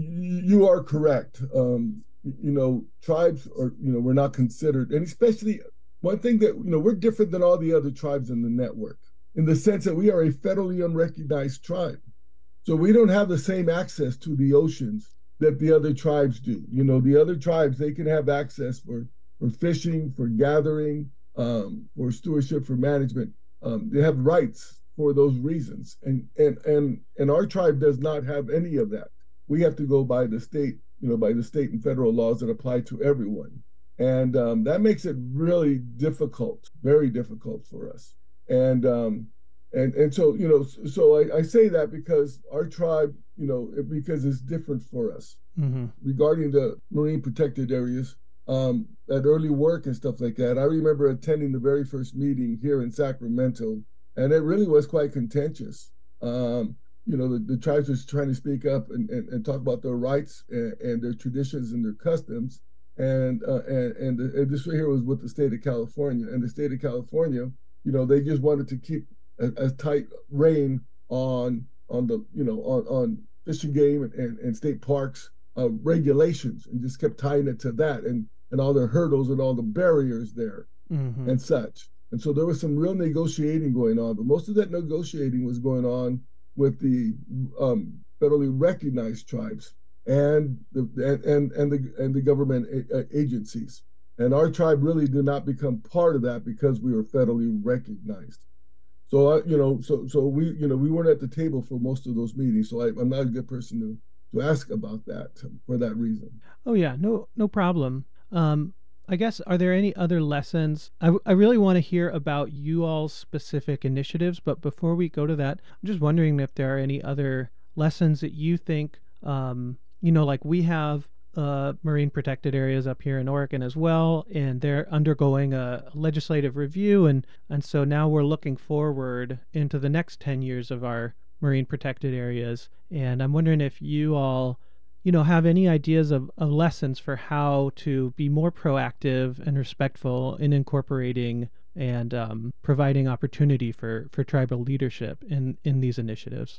you are correct. Um, you know, tribes are, you know, we're not considered, and especially one thing that, you know, we're different than all the other tribes in the network in the sense that we are a federally unrecognized tribe. So we don't have the same access to the oceans that the other tribes do. You know, the other tribes, they can have access for for fishing, for gathering, um, for stewardship, for management. Um, they have rights for those reasons. And, and, and, and our tribe does not have any of that. We have to go by the state, you know, by the state and federal laws that apply to everyone. And um, that makes it really difficult, very difficult for us. And, um, and, and so, you know, so I, I say that because our tribe, you know, because it's different for us. Mm-hmm. Regarding the marine protected areas, um, at early work and stuff like that. I remember attending the very first meeting here in Sacramento, and it really was quite contentious. Um, you know, the, the tribes was trying to speak up and, and, and talk about their rights and, and their traditions and their customs. And uh, and, and, the, and this right here was with the state of California. And the state of California, you know, they just wanted to keep a, a tight rein on on the, you know, on, on fishing game and, and, and state parks uh, regulations, and just kept tying it to that and, and all the hurdles and all the barriers there mm-hmm. and such. And so there was some real negotiating going on, but most of that negotiating was going on with the um, federally recognized tribes and the and and, and the and the government a- agencies. And our tribe really did not become part of that because we were federally recognized. So I, you know, so so we, you know, we weren't at the table for most of those meetings. So I, I'm not a good person to to ask about that for that reason. Oh yeah, no no problem. Um, I guess, are there any other lessons? I, I really want to hear about you all's specific initiatives, but before we go to that, I'm just wondering if there are any other lessons that you think, um, you know, like we have uh, marine protected areas up here in Oregon as well, and they're undergoing a legislative review, and, and so now we're looking forward into the next ten years of our marine protected areas. And I'm wondering if you all, you know, have any ideas of, of lessons for how to be more proactive and respectful in incorporating and um, providing opportunity for, for tribal leadership in, in these initiatives.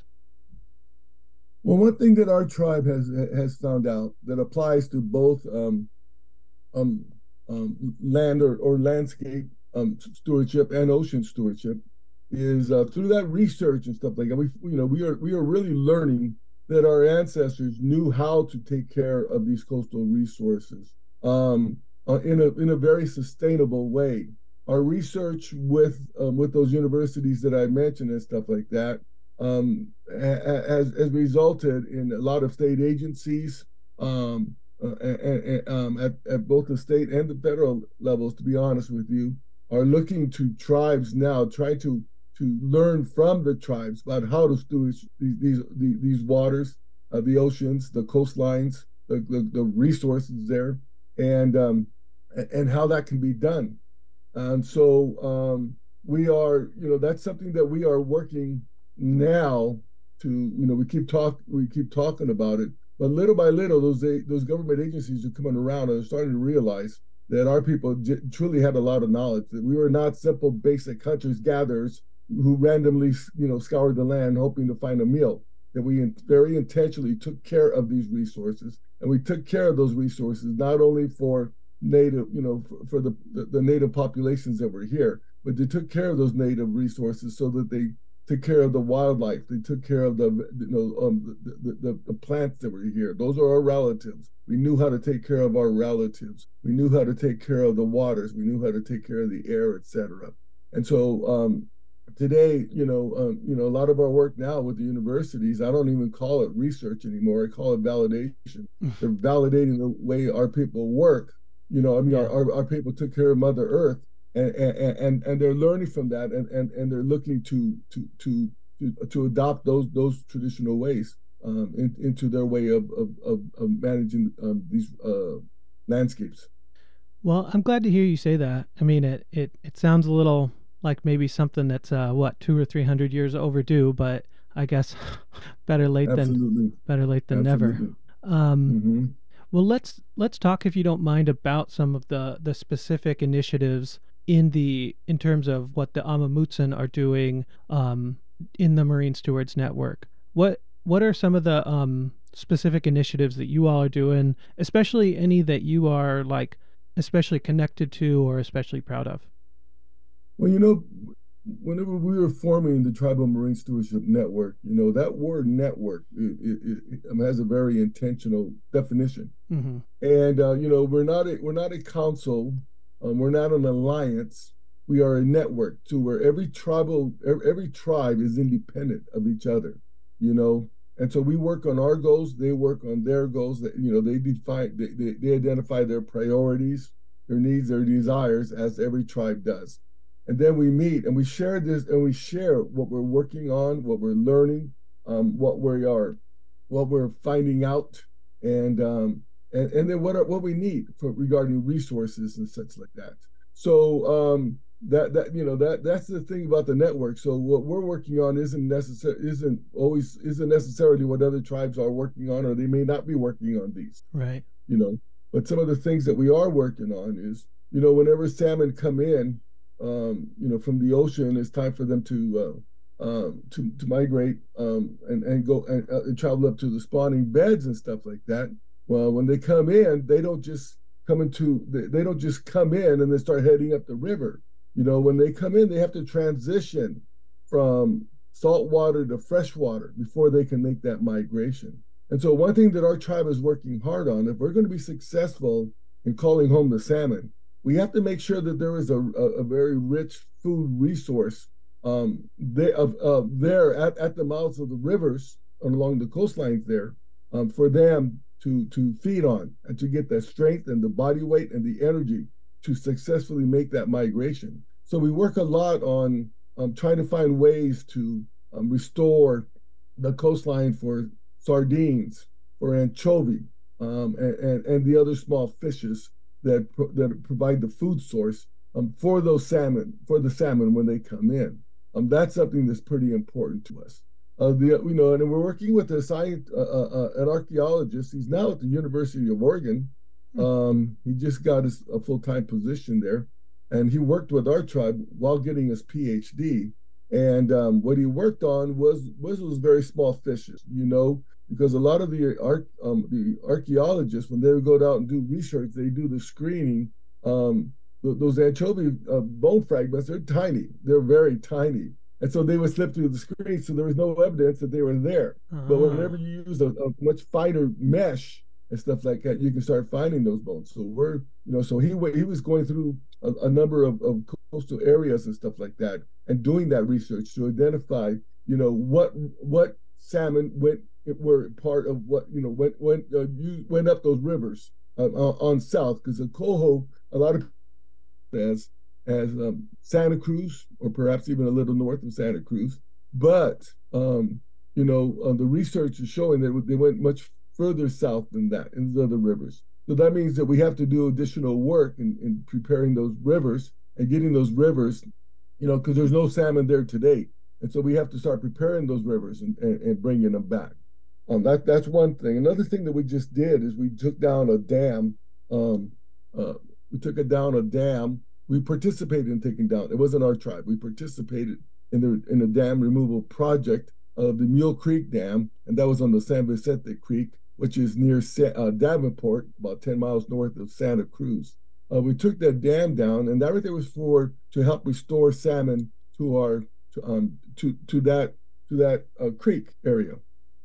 Well, one thing that our tribe has has found out that applies to both um, um, um, land or, or landscape um, stewardship and ocean stewardship is uh, through that research and stuff like that. We, you know, we are we are really learning that our ancestors knew how to take care of these coastal resources um, uh, in a in a very sustainable way. Our research with um, with those universities that I mentioned and stuff like that um, has, has resulted in a lot of state agencies um, uh, and, and, um, at, at both the state and the federal levels, to be honest with you, are looking to tribes now, trying to to learn from the tribes about how to steward these these, these waters, uh, the oceans, the coastlines, the, the, the resources there, and um, and how that can be done. And so um, we are, you know, that's something that we are working now to, you know, we keep talk, we keep talking about it, but little by little, those those government agencies are coming around and are starting to realize that our people j- truly had a lot of knowledge, that we were not simple, basic hunters gatherers who randomly, you know, scoured the land hoping to find a meal. That we in, very intentionally took care of these resources, and we took care of those resources not only for native, you know, for, for the, the the native populations that were here, but they took care of those native resources so that they took care of the wildlife. They took care of the, you know, um, the, the, the plants that were here. Those are our relatives. We knew how to take care of our relatives. We knew how to take care of the waters. We knew how to take care of the air, et cetera. And so um, today, you know, um, you know, a lot of our work now with the universities, I don't even call it research anymore. I call it validation. They're validating the way our people work. You know, I mean, yeah. our, our people took care of Mother Earth. And, and and they're learning from that, and, and, and they're looking to to to to, to adopt those those traditional ways um, in, into their way of of, of, of managing um, these uh, landscapes. Well, I'm glad to hear you say that. I mean, it it, it sounds a little like maybe something that's uh, what two or three hundred years overdue, but I guess better late Absolutely. than better late than Absolutely. never. Um, mm-hmm. Well, let's let's talk, if you don't mind, about some of the the specific initiatives in the in terms of what the Amah Mutsun are doing um, in the Marine Stewards Network. What what are some of the um, specific initiatives that you all are doing, especially any that you are like especially connected to or especially proud of? Well, you know, whenever we were forming the Tribal Marine Stewardship Network, you know, that word network it, it, it has a very intentional definition. Mm-hmm. And uh, you know, we're not a, we're not a council. Um, we're not an alliance. We are a network to where every tribal, every, every tribe is independent of each other, you know. And so we work on our goals. They work on their goals. That you know, they define, they, they, they identify their priorities, their needs, their desires, as every tribe does. And then we meet and we share this, and we share what we're working on, what we're learning, um, what we are, what we're finding out, and um, And, and then what are, what we need for regarding resources and such like that. So um, that that you know that that's the thing about the network. So what we're working on isn't necessary isn't always isn't necessarily what other tribes are working on, or they may not be working on these. Right. You know, but some of the things that we are working on is, you know, whenever salmon come in, um, you know, from the ocean, it's time for them to uh, um, to to migrate um, and and go and, uh, and travel up to the spawning beds and stuff like that. Well, when they come in, they don't just come into, they, they don't just come in and then start heading up the river. You know, when they come in, they have to transition from salt water to fresh water before they can make that migration. And so one thing that our tribe is working hard on, if we're going to be successful in calling home the salmon, we have to make sure that there is a, a, a very rich food resource um, they, of, uh, there at, at the mouths of the rivers and along the coastlines there um, for them to to feed on and to get the strength and the body weight and the energy to successfully make that migration. So we work a lot on um, trying to find ways to um, restore the coastline for sardines, for anchovy, um, and, and, and the other small fishes that pro- that provide the food source um, for those salmon, for the salmon when they come in. Um, that's something that's pretty important to us. Uh, the you know, and we're working with a science, uh, uh, an archaeologist. He's now at the University of Oregon. Um, he just got his, a full-time position there, and he worked with our tribe while getting his PhD. And um, what he worked on was was those very small fishes, you know, because a lot of the arch, um, the archaeologists, when they would go out and do research, they do the screening. Um, th- those anchovy uh, bone fragments, they're tiny. They're very tiny. And so they would slip through the screen, so there was no evidence that they were there. Uh-huh. But whenever you use a, a much finer mesh and stuff like that, you can start finding those bones. So we're, you know, so he he was going through a, a number of, of coastal areas and stuff like that, and doing that research to identify, you know, what what salmon went were part of what, you know, went went uh, you went up those rivers uh, on south, because the Coho, a lot of as as um, Santa Cruz, or perhaps even a little north of Santa Cruz, but um, you know, uh, the research is showing that they went much further south than that in the other rivers. So that means that we have to do additional work in, in preparing those rivers and getting those rivers, you know, because there's no salmon there today. And so we have to start preparing those rivers and, and, and bringing them back. Um, that That's one thing. Another thing that we just did is we took down a dam. Um, uh, we took it down a dam. We participated in taking down, it wasn't our tribe. We participated in the in the dam removal project of the Mule Creek Dam, and that was on the San Vicente Creek, which is near uh, Davenport, about ten miles north of Santa Cruz. Uh, we took that dam down, and everything was for to help restore salmon to our to um to to that to that uh, creek area.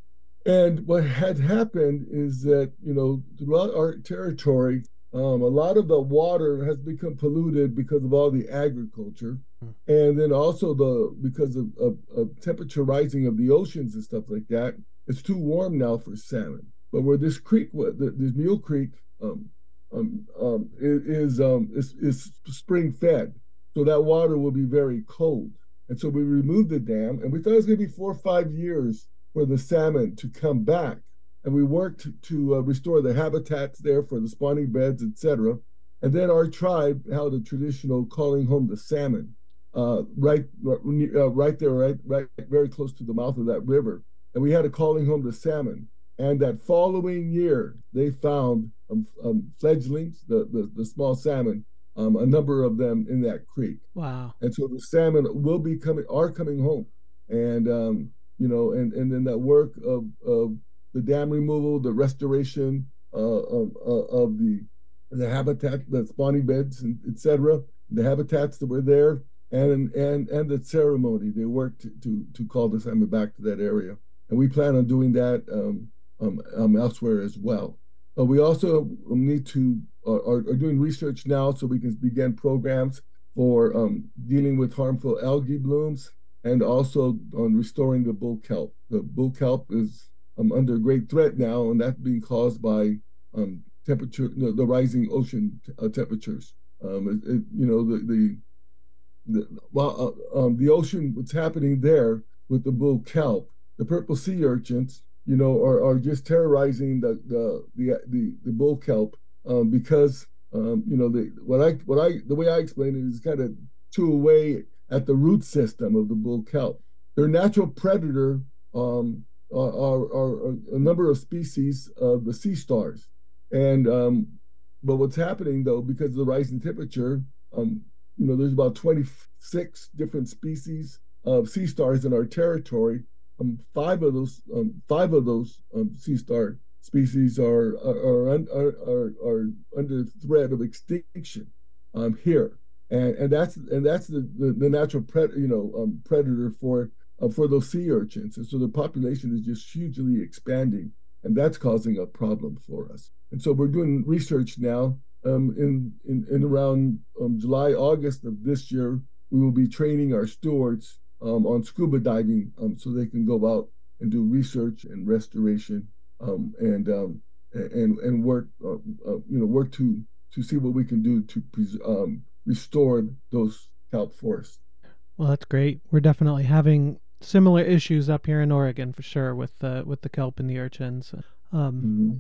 And what had happened is that, you know, throughout our territory, um, a lot of the water has become polluted because of all the agriculture, hmm. and then also the because of, of, of temperature rising of the oceans and stuff like that. It's too warm now for salmon. But where this creek, this Mule Creek, um, um, um, is, um, is is spring fed, so that water will be very cold. And so we removed the dam, and we thought it was going to be four or five years for the salmon to come back. And we worked to, to uh, restore the habitats there for the spawning beds, et cetera. And then our tribe held a traditional calling home the salmon, uh, right, uh, right there, right, right, very close to the mouth of that river. And we had a calling home the salmon. And that following year, they found um, um, fledglings, the, the the small salmon, um, a number of them in that creek. Wow! And so the salmon will be coming, are coming home, and um, you know, and and then that work of of the dam removal, the restoration uh, of of the the habitat, the spawning beds, and et cetera, the habitats that were there, and and and the ceremony. They worked to to, to call the salmon back to that area, and we plan on doing that. Um, Um, um, elsewhere as well. Uh, we also need to uh, are, are doing research now so we can begin programs for um, dealing with harmful algae blooms, and also on restoring the bull kelp. The bull kelp is um, under great threat now, and that's being caused by um, temperature, the, the rising ocean t- uh, temperatures. Um, it, it, you know, the the the, well, uh, um, the ocean, what's happening there with the bull kelp, the purple sea urchins, you know, are, are just terrorizing the the the the, the bull kelp um, because um, you know the what I what I the way I explain it is kind of chew away at the root system of the bull kelp. Their natural predator um, are, are, are a number of species of the sea stars, and um, but what's happening though, because of the rising temperature, um, you know, there's about twenty-six different species of sea stars in our territory. Um, five of those, um, five of those um, sea star species are are, are are are under threat of extinction um, here, and and that's and that's the the, the natural pred, you know um, predator for uh, for those sea urchins, and so the population is just hugely expanding, and that's causing a problem for us. And so we're doing research now. Um, in in in around um, July, August of this year, we will be training our stewards Um, on scuba diving, um, so they can go out and do research and restoration, um, and um, and and work, uh, uh, you know, work to to see what we can do to pres- um, restore those kelp forests. Well, that's great. We're definitely having similar issues up here in Oregon for sure with the with the kelp and the urchins. Um, mm-hmm.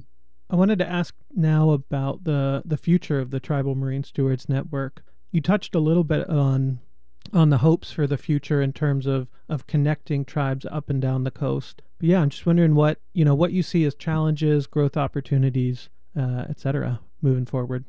I wanted to ask now about the, the future of the Tribal Marine Stewards Network. You touched a little bit on on the hopes for the future in terms of, of connecting tribes up and down the coast. But yeah, I'm just wondering what, you know, what you see as challenges, growth opportunities, uh, et cetera, moving forward.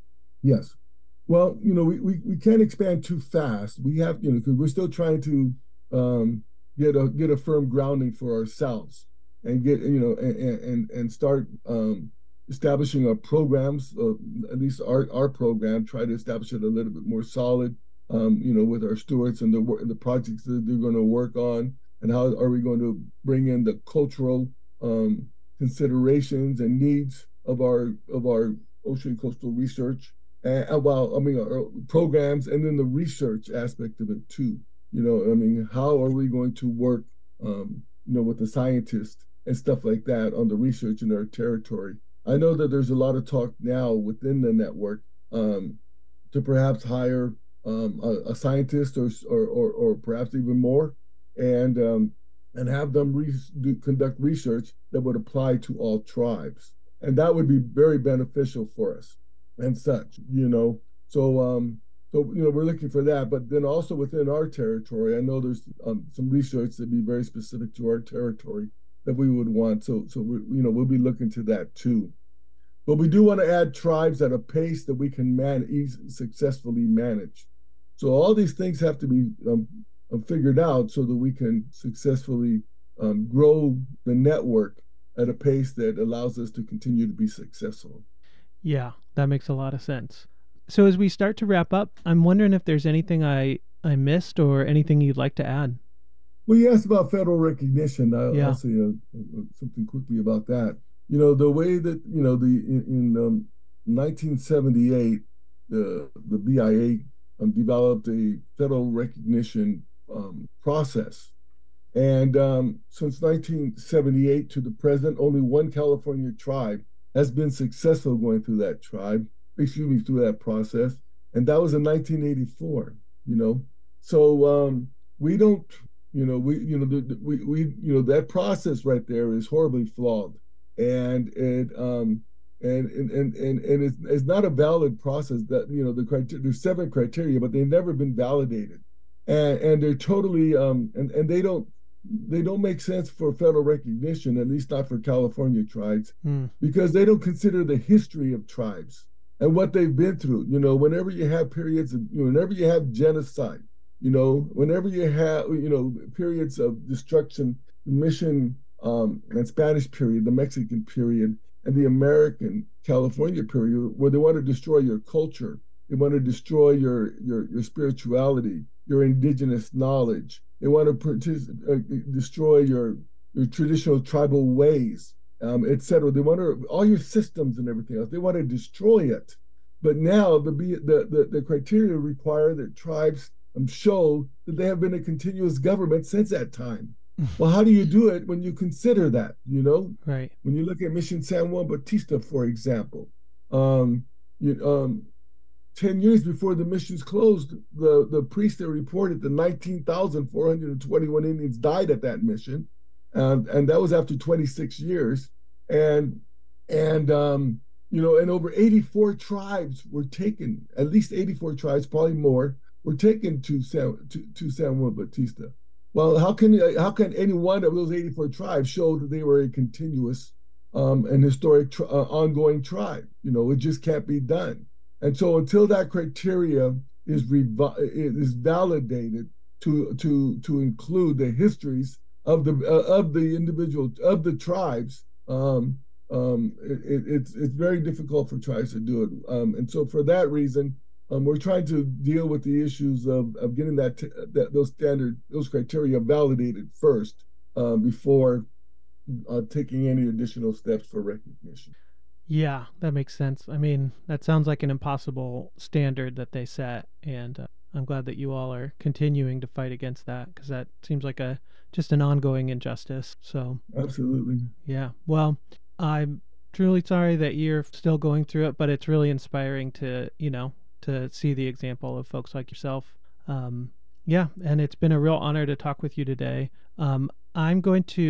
Yes. Well, you know, we, we, we can't expand too fast. We have, you know, because we're still trying to um, get a get a firm grounding for ourselves and get, you know, and and, and start um, establishing our programs, uh, at least our, our program, try to establish it a little bit more solid, um, you know, with our stewards and the the projects that they're going to work on, and how are we going to bring in the cultural um, considerations and needs of our of our ocean coastal research, and well, I mean, our programs, and then the research aspect of it too. You know, I mean, how are we going to work, um, you know, with the scientists and stuff like that on the research in our territory? I know that there's a lot of talk now within the network um, to perhaps hire um, a, a scientist or, or or or perhaps even more, and um, and have them re- do, conduct research that would apply to all tribes, and that would be very beneficial for us and such. You know, so um, so you know we're looking for that, but then also within our territory, I know there's um, some research that be very specific to our territory that we would want. So so we you know we'll be looking to that too. But we do want to add tribes at a pace that we can man easily, successfully manage. So all these things have to be um, figured out so that we can successfully um, grow the network at a pace that allows us to continue to be successful. Yeah, that makes a lot of sense. So as we start to wrap up, I'm wondering if there's anything I, I missed or anything you'd like to add. Well, you asked about federal recognition. I'll, yeah. I'll say uh, something quickly about that. You know, the way that, you know, the in, in um, nineteen seventy-eight, the the B I A um, developed a federal recognition um, process. And um, since nineteen seventy-eight to the present, only one California tribe has been successful going through that tribe, excuse me, through that process. And that was in nineteen eighty-four, you know. So um, we don't, you know, we, you know, the, the, we, we, you know, that process right there is horribly flawed. And it um and and and and, and it's, it's not a valid process. That, you know, the criteria, there's seven criteria, but they've never been validated, and and they're totally um and and they don't they don't make sense for federal recognition, at least not for California tribes, mm. because they don't consider the history of tribes and what they've been through. You know, whenever you have periods of, you know, whenever you have genocide, you know, whenever you have, you know, periods of destruction, mission. Um, and Spanish period, the Mexican period, and the American California period, where they want to destroy your culture, they want to destroy your your your spirituality, your indigenous knowledge. They want to partic- uh, destroy your your traditional tribal ways, um, et cetera. They want to all your systems and everything else. They want to destroy it. But now the the the, the criteria require that tribes um, show that they have been a continuous government since that time. Well, how do you do it when you consider that, you know? Right. When you look at Mission San Juan Bautista, for example, um, you, um, ten years before the missions closed, the, the priest that reported that nineteen thousand four hundred twenty-one Indians died at that mission. And, and that was after twenty-six years. And, and um, you know, and over eighty-four tribes were taken, at least eighty-four tribes, probably more, were taken to San, to, to San Juan Bautista. Well, how can how can any one of those eighty-four tribes show that they were a continuous um, and historic tri- uh, ongoing tribe? You know, it just can't be done. And so until that criteria is revi- is validated to to to include the histories of the uh, of the individual of the tribes, um, um, it, it's it's very difficult for tribes to do it. Um, and so for that reason. Um, we're trying to deal with the issues of, of getting that, t- that those standard those criteria validated first uh, before uh, taking any additional steps for recognition. Yeah, that makes sense. I mean, that sounds like an impossible standard that they set, and uh, I'm glad that you all are continuing to fight against that, because that seems like a just an ongoing injustice. So absolutely, yeah. Well, I'm truly sorry that you're still going through it, but it's really inspiring to you know. to see the example of folks like yourself. Um, yeah, and it's been a real honor to talk with you today. Um, I'm going to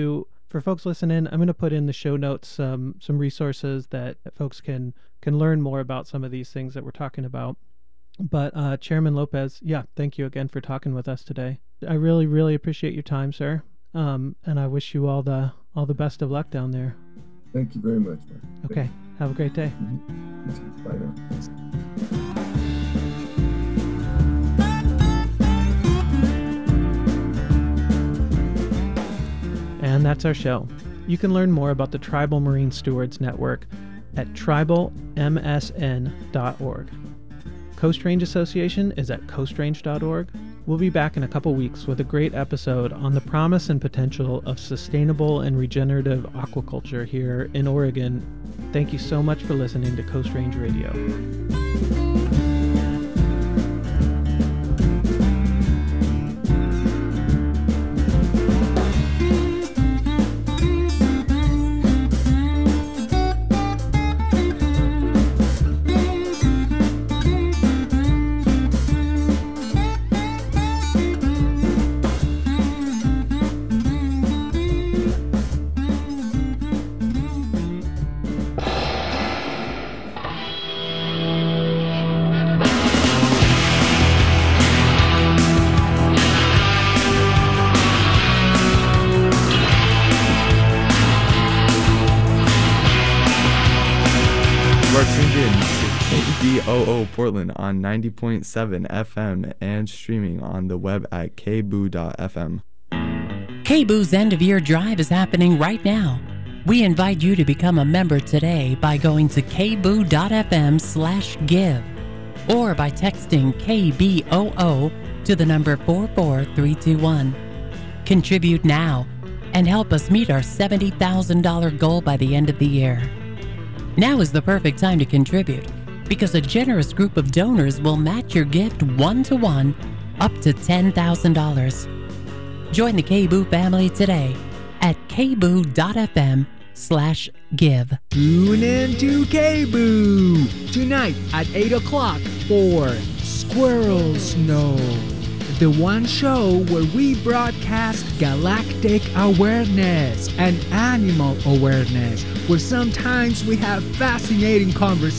For folks listening, I'm going to put in the show notes um, some resources that folks can can learn more about some of these things that we're talking about. But uh, Chairman Lopez, yeah, thank you again for talking with us today. I really, really appreciate your time, sir. Um, and I wish you all the all the best of luck down there. Thank you very much, man. Okay, have a great day. Mm-hmm. Bye now. And that's our show. You can learn more about the Tribal Marine Stewards Network at tribal m s n dot org. Coast Range Association is at coast range dot org. We'll be back in a couple weeks with a great episode on the promise and potential of sustainable and regenerative aquaculture here in Oregon. Thank you so much for listening to Coast Range Radio. K B O O Portland on ninety point seven F M and streaming on the web at k b o o dot f m. K B O O's End of Year Drive is happening right now. We invite you to become a member today by going to k b o o dot f m slash give or by texting K B O O to the number four four three two one. Contribute now and help us meet our seventy thousand dollars goal by the end of the year. Now is the perfect time to contribute because a generous group of donors will match your gift one-to-one up to ten thousand dollars. Join the K B O O family today at k b o o dot f m slash give. Tune in to K B O O tonight at eight o'clock for Squirrels Know, the one show where we broadcast galactic awareness and animal awareness, where sometimes we have fascinating conversations